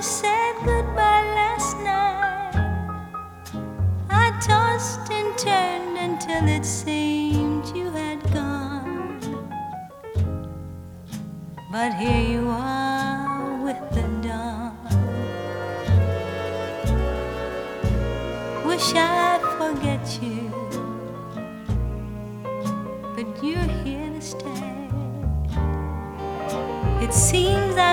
said goodbye last night, I tossed and turned until it seemed you had gone. But here you are with the dawn. Wish I'd forget you, but you're here to stay. It seems I